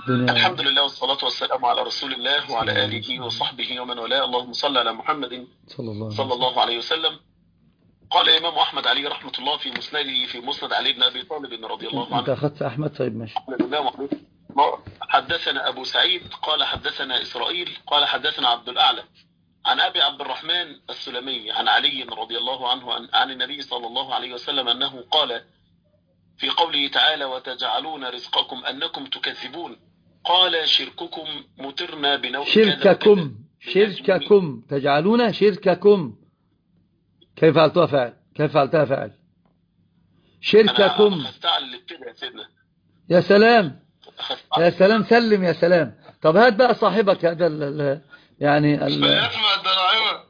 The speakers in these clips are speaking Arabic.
الدنيا. الحمد لله والصلاة والسلام على رسول الله صلى الله وعلى عليه آله وسلم. وصحبه ومن والاه. اللهم صل على محمد صلى الله عليه صلى وسلم. الله عليه وسلم. قال الإمام أحمد عليه رحمة الله في مسنده في مسند علي بن أبي طالب رضي الله انت عنه اخذت احمد؟ طيب ماشي. قال الإمام عليه حدثنا أبو سعيد قال حدثنا إسرائيل قال حدثنا عبد الأعلى عن أبي عبد الرحمن السلمي عن علي رضي الله عنه عن النبي صلى الله عليه وسلم أنه قال في قوله تعالى وتجعلون رزقكم أنكم تكذبون قال شرككم مترنا بنوء كذا وكذا شرككم، بنجم. شرككم تجعلون شرككم. كيف فعلتها فعل؟ كيف فعلتها فعل؟ أنا شرككم. أخذتها على اللي ابتدى يا سيدنا. يا سلام، أخذتها. يا سلام، سلم يا سلام. طب هات بقى صاحبك هذا يعني مش بيسمع الدراعمة.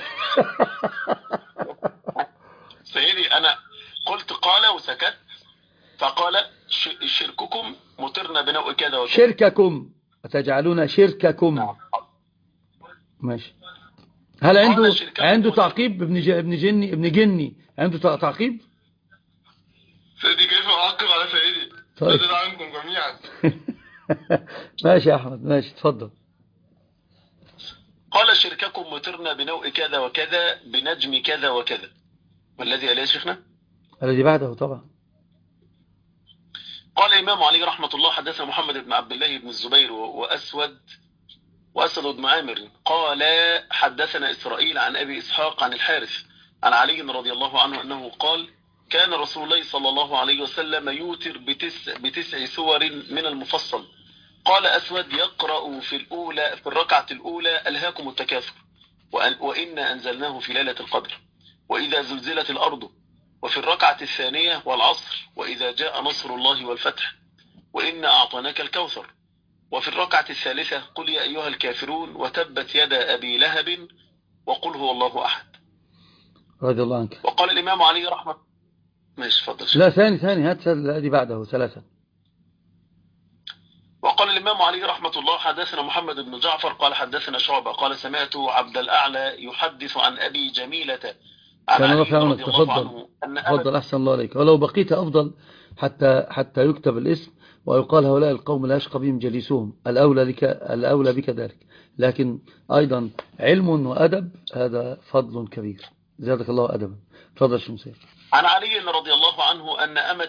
سيدي أنا قلت قال وسكت فقال شرككم مترنا بنوء كذا وكذا. شرككم تجعلون شرككم. نعم. ماشي. هل قال عنده شرككم تعقيب ابن جني عنده تعقيب؟ سيدي كيف أعقب على سيدي؟ طيب. بدل عنكم جميعا. ماشي يا أحمد، ماشي، تفضل. قال شرككم مترنا بنوء كذا وكذا بنجم كذا وكذا. والذي أليه شيخنا؟ الذي بعده طبعا. قال الإمام علي رحمة الله حدثنا محمد بن عبد الله بن الزبير وأسد بن عامر قال حدثنا إسرائيل عن أبي إسحاق عن الحارث عن علي رضي الله عنه أنه قال كان رسول الله صلى الله عليه وسلم يوتر بتسع سور من المفصل. قال أسود يقرأ في الركعة الأولى ألهاكم التكاثر وإنا أنزلناه في ليلة القدر وإذا زلزلت الأرض وفي الركعة الثانية والعصر وإذا جاء نصر الله والفتح وإنا أعطيناك الكوثر وفي الركعة الثالثة قل يا أيها الكافرون وتبت يدا أبي لهب وقل هو الله أحد. رضي الله عنك. وقال الإمام علي رحمة ماشي فضل. لا، ثاني هات الذي بعده ثلاثة. وقال الإمام علي رحمة الله حدثنا محمد بن جعفر قال حدثنا شعبة قال سمعت عبد الأعلى يحدث عن أبي جميلة عن كان الله علي في عونك. رضي الله عنه تفضل أحسن الله عليك. ولو بقيت أفضل حتى يكتب الاسم ويقال هؤلاء القوم لا يشقى بهم جليسهم، الأولى بك ذلك. لكن أيضا علم وأدب هذا فضل كبير. زادك الله أدبا. تفضل شمسير. عن علي رضي الله عنه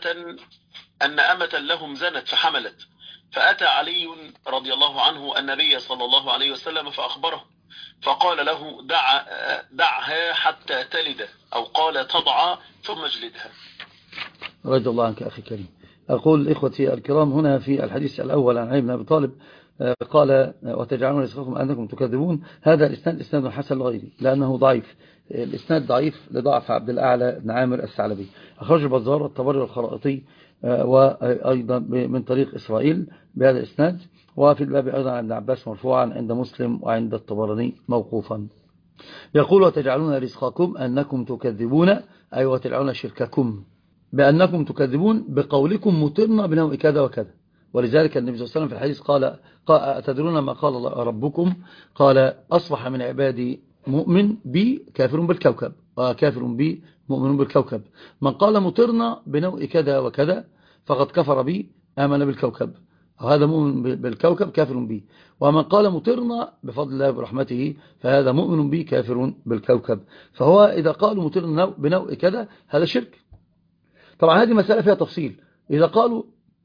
أن أمة لهم زنت فحملت فأتى علي رضي الله عنه النبي صلى الله عليه وسلم فأخبره فقال له دعها حتى تلد أو قال تضع ثم اجلدها. رضي الله عنك أخي كريم. أقول إخوتي الكرام هنا في الحديث الأول عن علي بن أبي طالب قال وتجعلون رزقكم أنكم تكذبون. هذا الإسناد إسناد حسن لغيره لأنه ضعيف. الإسناد ضعيف لضعف عبد الأعلى بن عامر الثعلبي. أخرج البزار والطبري والخرائطي وأيضا من طريق إسرائيل بهذا الإسناد. وفي الباب أيضا عن ابن عباس مرفوعا عند مسلم وعند الطبراني موقوفا. يقول وتجعلون رزقكم أنكم تكذبون أي وتجعلون شرككم بأنكم تكذبون بقولكم مطرنا بنوع كذا وكذا. ولذلك النبي صلى الله عليه وسلم في الحديث قال أتدرون ما قال الله ربكم؟ قال أصبح من عبادي مؤمن بي كافر بالكوكب وكافر بي مؤمن بالكوكب. من قال مطرنا بنوع كذا وكذا فقد كفر بي آمن بالكوكب، وهذا مؤمن بالكوكب كافر بي. ومن قال مطرنا بفضل الله برحمته فهذا مؤمن بي كافر بالكوكب. فهو إذا قالوا مطرنا بنوع كذا هذا شرك. طبعا هذه مسألة فيها تفصيل. إذا قالوا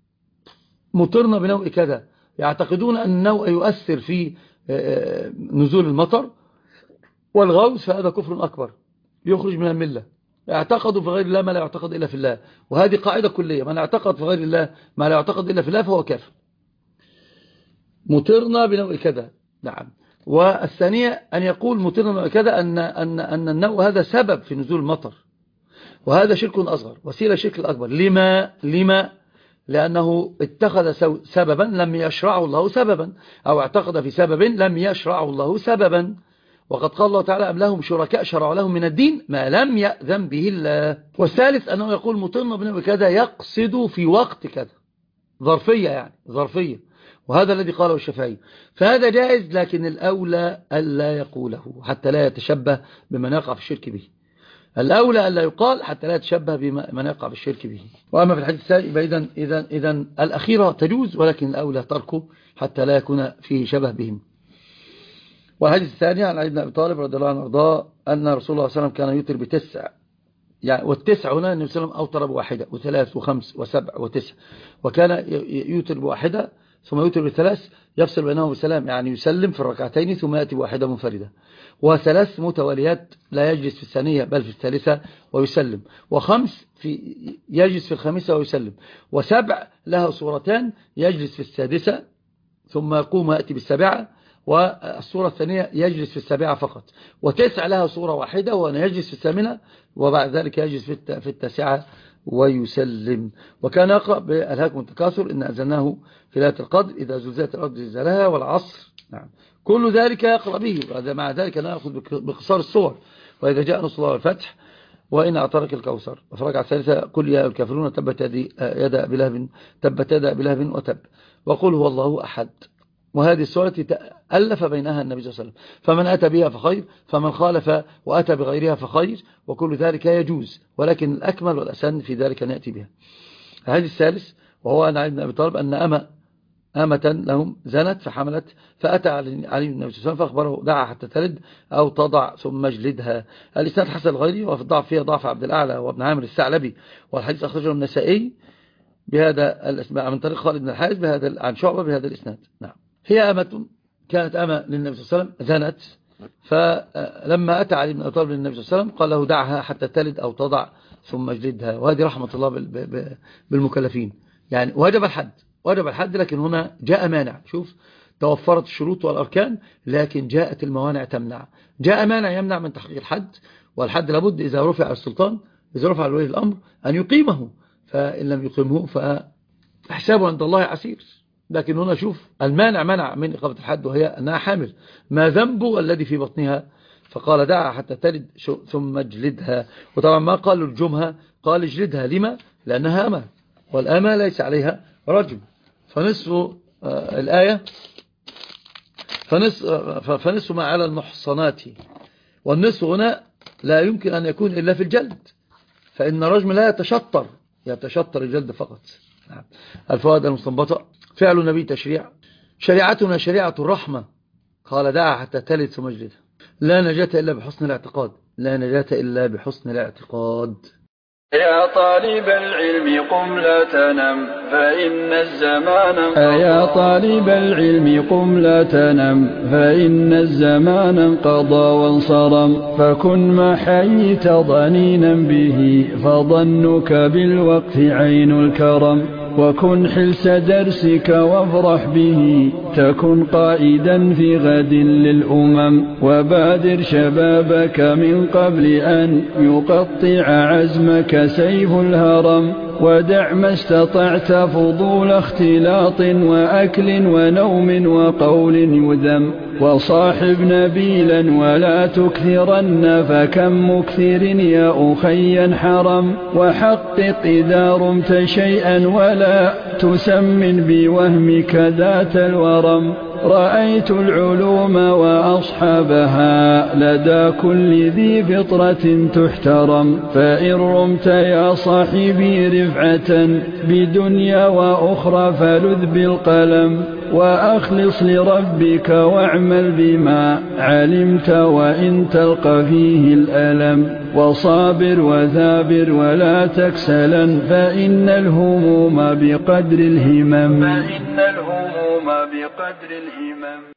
مطرنا بنوع كذا يعتقدون أن النوع يؤثر في نزول المطر والغوث فهذا كفر أكبر يخرج من الملة. اعتقدوا في غير الله ما لا يعتقد إلا في الله، وهذه قاعدة كلية. من اعتقد في غير الله ما لا يعتقد إلا في الله فهو كافر. مطرنا بنوع كذا، نعم. والثانية أن يقول مطرنا بنوع كذا أن النوع هذا سبب في نزول المطر، وهذا شرك أصغر وسيلة شرك الأكبر. لما؟ لأنه اتخذ سببا لم يشرعه الله سببا، أو اعتقد في سبب لم يشرعه الله سببا. وقد قال الله تعالى أم لهم شركاء شرعوا لهم من الدين ما لم يأذن به الله. والثالث أنه يقول مطرنا بنوع كذا يقصد في وقت كذا، ظرفية يعني ظرفية، وهذا الذي قاله الشافعي. فهذا جائز، لكن الأولى ألا يقوله حتى لا يتشبه بمن يقع في الشرك به. الأولى ألا يقال حتى لا يتشبه بمن يقع بالشرك به. وأما في الحديث الثاني إذن الأخيرة تجوز، ولكن الأولى تركه حتى لا يكون فيه شبه بهم. والحديث الثاني عن علي بن أبي طالب رضي الله عنه وارضاه أن رسول الله صلى الله عليه وسلم كان يوتر ب9، يعني والتسع هنا النبي صلى الله عليه وسلم أوتر بواحدة وثلاث وخمس وسبع وتسع، وكان يوتر بواحدة ثم يوتر بثلاث يفصل بينهم بسلام، يعني يسلم في الركعتين ثم يأتي بواحدة منفردة، وثلاث متواليات لا يجلس في الثانية بل في الثالثة ويسلم، وخمس يجلس في الخامسة ويسلم، وسبع لها صورتان يجلس في السادسة ثم يقوم ويأتي بالسابعة، والصورة الثانية يجلس في السابعة فقط، وتسع لها صورة واحدة وأن يجلس في الثامنة وبعد ذلك يجلس في التاسعة ويسلم. وكان يقرأ بألهاكم التكاثر إن أنزلناه في ليلة القدر إذا زلزلت الأرض زلزالها والعصر. نعم، كل ذلك يقرأ به. مع ذلك نأخذ بقصار الصور، وإذا جاء نصر الله والفتح وإن أعطاك الكوثر. وفي الركعة الثالثة قل يا الكافرون تبت يدا أبي لهب وتب، وقل هو الله أحد. وهذه السورة تألف بينها النبي صلى الله عليه وسلم، فمن أتى بها فخير، فمن خالف وأتى بغيرها فخير، وكل ذلك يجوز، ولكن الأكمل والأسن في ذلك أن يأتي بها. الحديث الثالث وهو أن علي بن أبي طالب أن أمة لهم زنت فحملت، فأتى علي بن النبي صلى الله عليه وسلم فأخبره دعها حتى تلد أو تضع ثم اجلدها. الإسناد حسن الغيري، وفي الضعف فيها ضعف عبد الأعلى وابن عامر الثعلبي، والحديث أخرجه النسائي بهذا الاسماء من طريق خالد بن الحارث بهذا عن شعبة بهذا الإسناد. نعم، هي أمة كانت أمة للنبي صلى الله عليه وسلم زنت، فلما أتى علي بن أبي طالب للنبي صلى الله عليه وسلم قال له دعها حتى تلد أو تضع ثم اجلدها. وهذه رحمة الله بالمكلفين، يعني وجب الحد، لكن هنا جاء مانع. شوف، توفرت الشروط والأركان لكن جاءت الموانع تمنع. جاء مانع يمنع من تحقيق الحد، والحد لابد إذا رفع السلطان، إذا رفع ولي الأمر أن يقيمه، فإن لم يقيمه فحسابه عند الله عسير. لكن هنا شوف المانع منع من إقامة الحد، وهي أنها حامل، ما ذنبه الذي في بطنها؟ فقال دعها حتى تلد ثم اجلدها. وطبعا ما قال الجمهة، قال اجلدها. لما؟ لأنها أمة، والأمة ليس عليها رجم. فنصف الآية فنصف ما على المحصنات، والنصف هنا لا يمكن أن يكون إلا في الجلد، فإن الرجم لا يتشطر الجلد فقط. الفوائد المستنبطة: فعل النبي تشريع، شريعتنا شريعة الرحمة، قال دعها حتى تلد ثم اجلدها. لا نجاة إلا بحسن الاعتقاد، لا نجاة إلا بحسن الاعتقاد. يا طالب العلم قم لا تنم فإن الزمان يا طالب العلم قم لا تنم فإن الزمان انقضى وانصرم، فكن ما حييت ضنينا به فظنك بالوقت عين الكرم، وكن حلس درسك وافرح به تكن قائدا في غد للأمم، وبادر شبابك من قبل أن يقطع عزمك سيف الهرم، ودع ما استطعت فضول اختلاط وأكل ونوم وقول يذم، وصاحب نبيلا ولا تكثرن فكم مكثر يا أخي حرم، وحقق إذا رمت شيئا ولا تسمن بوهمك ذات الورم، رأيت العلوم وأصحابها لدى كل ذي فطرة تحترم، فإن رمت يا صاحبي رفعة بدنيا وأخرى فلذ بالقلم، وأخلص لربك واعمل بما علمت وإن تلقى فيه الألم، وصابر وثابر ولا تكسلا فإن الهموم بقدر الهمم.